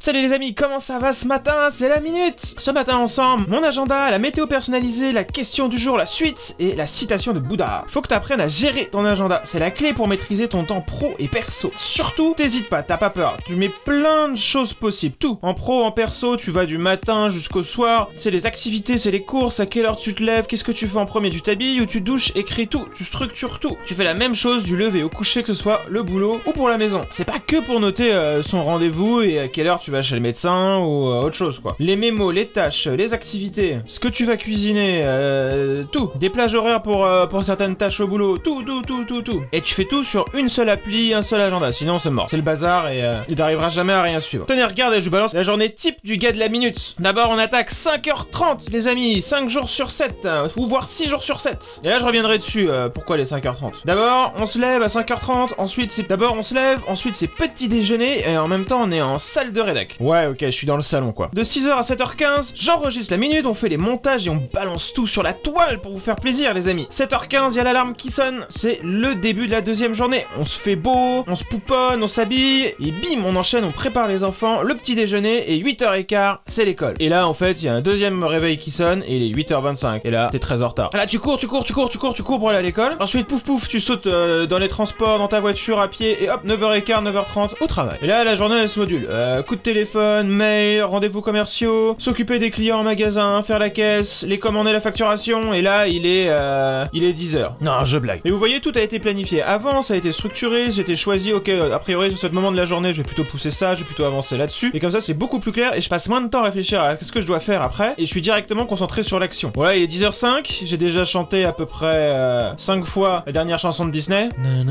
Salut les amis, comment ça va ce matin? C'est la minute. Ce matin ensemble, mon agenda, la météo personnalisée, la question du jour, la suite et la citation de Bouddha. Faut que t'apprennes à gérer ton agenda, c'est la clé pour maîtriser ton temps pro et perso. Surtout, t'hésites pas, t'as pas peur, tu mets plein de choses possibles, tout. En pro, en perso, tu vas du matin jusqu'au soir, c'est les activités, c'est les courses, à quelle heure tu te lèves, qu'est-ce que tu fais en premier, tu t'habilles ou tu te douches, écris tout, tu structures tout. Tu fais la même chose du lever au coucher, que ce soit le boulot ou pour la maison. C'est pas que pour noter son rendez-vous et à quelle heure tu vas chez le médecin ou autre chose quoi. Les mémos, les tâches, les activités, ce que tu vas cuisiner, tout. Des plages horaires pour certaines tâches au boulot, tout. Et tu fais tout sur une seule appli, un seul agenda, sinon c'est mort. C'est le bazar et t'arriveras jamais à rien suivre. Tenez, regardez, je vous balance la journée type du gars de la minute. D'abord on attaque 5h30 les amis, 5 jours sur 7, ou voire 6 jours sur 7. Et là je reviendrai dessus, pourquoi les 5h30. D'abord on se lève à 5h30, ensuite c'est petit déjeuner et en même temps on est en salle de rédac. Ouais ok, je suis dans le salon quoi. De 6h à 7h15, j'enregistre la minute, on fait les montages et on balance tout sur la toile pour vous faire plaisir les amis. 7h15, il y a l'alarme qui sonne, c'est le début de la deuxième journée. On se fait beau, on se pouponne, on s'habille et bim, on enchaîne, on prépare les enfants, le petit déjeuner et 8h15, c'est l'école. Et là en fait, il y a un deuxième réveil qui sonne et il est 8h25 et là, t'es très en retard. Là tu cours pour aller à l'école. Ensuite pouf, tu sautes dans les transports, dans ta voiture, à pied et hop, 9h15, 9h30 au travail. Et là la journée elle se module. Coup de téléphone, mail, rendez-vous commerciaux, s'occuper des clients en magasin, faire la caisse, les commander, la facturation, et là il est 10h. Non, je blague. Et vous voyez, tout a été planifié. Avant, ça a été structuré, j'étais choisi, ok, a priori, sur ce moment de la journée, je vais plutôt pousser ça, je vais plutôt avancer là-dessus. Et comme ça, c'est beaucoup plus clair, et je passe moins de temps à réfléchir à ce que je dois faire après, et je suis directement concentré sur l'action. Voilà, il est 10h05, j'ai déjà chanté à peu près 5 fois la dernière chanson de Disney.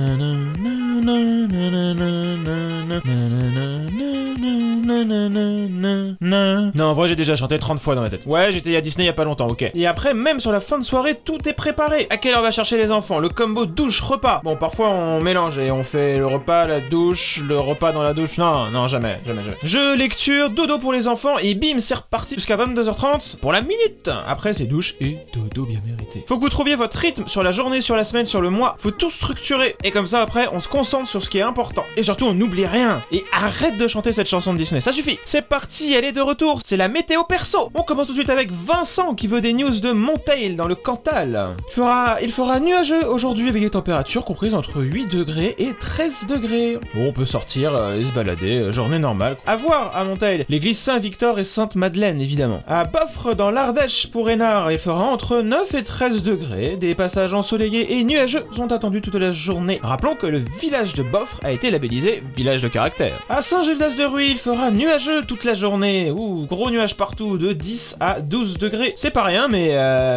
Non, en vrai, j'ai déjà chanté 30 fois dans ma tête. Ouais, j'étais à Disney il y a pas longtemps, ok. Et après, même sur la fin de soirée, tout est préparé. À quelle heure on va chercher les enfants? Le combo douche-repas. Bon, parfois on mélange et on fait le repas, la douche, le repas dans la douche. Non, jamais. Jeu, lecture, dodo pour les enfants et bim, c'est reparti jusqu'à 22h30 pour la minute. Après, c'est douche et dodo bien mérité. Faut que vous trouviez votre rythme sur la journée, sur la semaine, sur le mois. Faut tout structurer. Et comme ça, après, on se concentre sur ce qui est important. Et surtout, on n'oublie rien. Et arrête de chanter cette chanson de Disney. Ça suffit. C'est parti, elle est de retour. C'est la météo perso. On commence tout de suite avec Vincent qui veut des news de Monteil dans le Cantal. Il fera nuageux aujourd'hui avec des températures comprises entre 8 degrés et 13 degrés. Bon, on peut sortir et se balader, journée normale. À voir à Monteil, l'église Saint-Victor et Sainte-Madeleine évidemment. À Boffre dans l'Ardèche pour Hénard, il fera entre 9 et 13 degrés. Des passages ensoleillés et nuageux sont attendus toute la journée. Rappelons que le village de Boffre a été labellisé village de caractère. À Saint-Gildas-de-Rhuys, il fera nuageux toute la journée. Ouh, gros nuages partout de 10 à 12 degrés. C'est pas rien, mais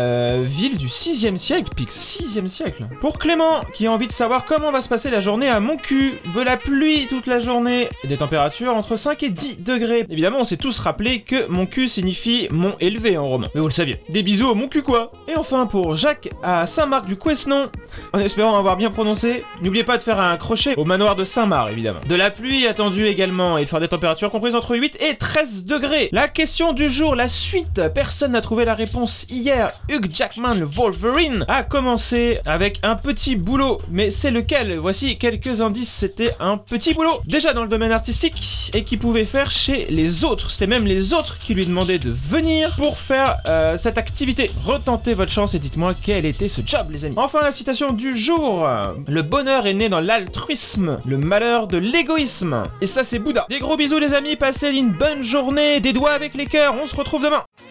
ville du 6e siècle, pic 6e siècle. Pour Clément, qui a envie de savoir comment va se passer la journée à Montcuq, de la pluie toute la journée, et des températures entre 5 et 10 degrés. Évidemment, on s'est tous rappelé que Montcuq signifie mont élevé en romain. Mais vous le saviez. Des bisous au Montcuq quoi. Et enfin pour Jacques, à Saint-Marc-du-Couesnon, en espérant avoir bien prononcé, n'oubliez pas de faire un crochet au manoir de Saint-Marc, évidemment. De la pluie attendue également, et il fera des températures comprises entre 8 et 13 degrés. La question du jour, la suite, personne n'a trouvé la réponse hier. Hugh Jackman, le Wolverine, a commencé avec un petit boulot, mais c'est lequel? Voici quelques indices, c'était un petit boulot, déjà dans le domaine artistique, et qu'il pouvait faire chez les autres. C'était même les autres qui lui demandaient de venir pour faire cette activité. Retentez votre chance et dites-moi quel était ce job, les amis. Enfin, la citation du jour. Le bonheur est né dans l'altruisme, le malheur de l'égoïsme. Et ça, c'est Bouddha. Des gros bisous, les amis, passez une bonne journée, des doigts avec les cœurs, on se retrouve demain.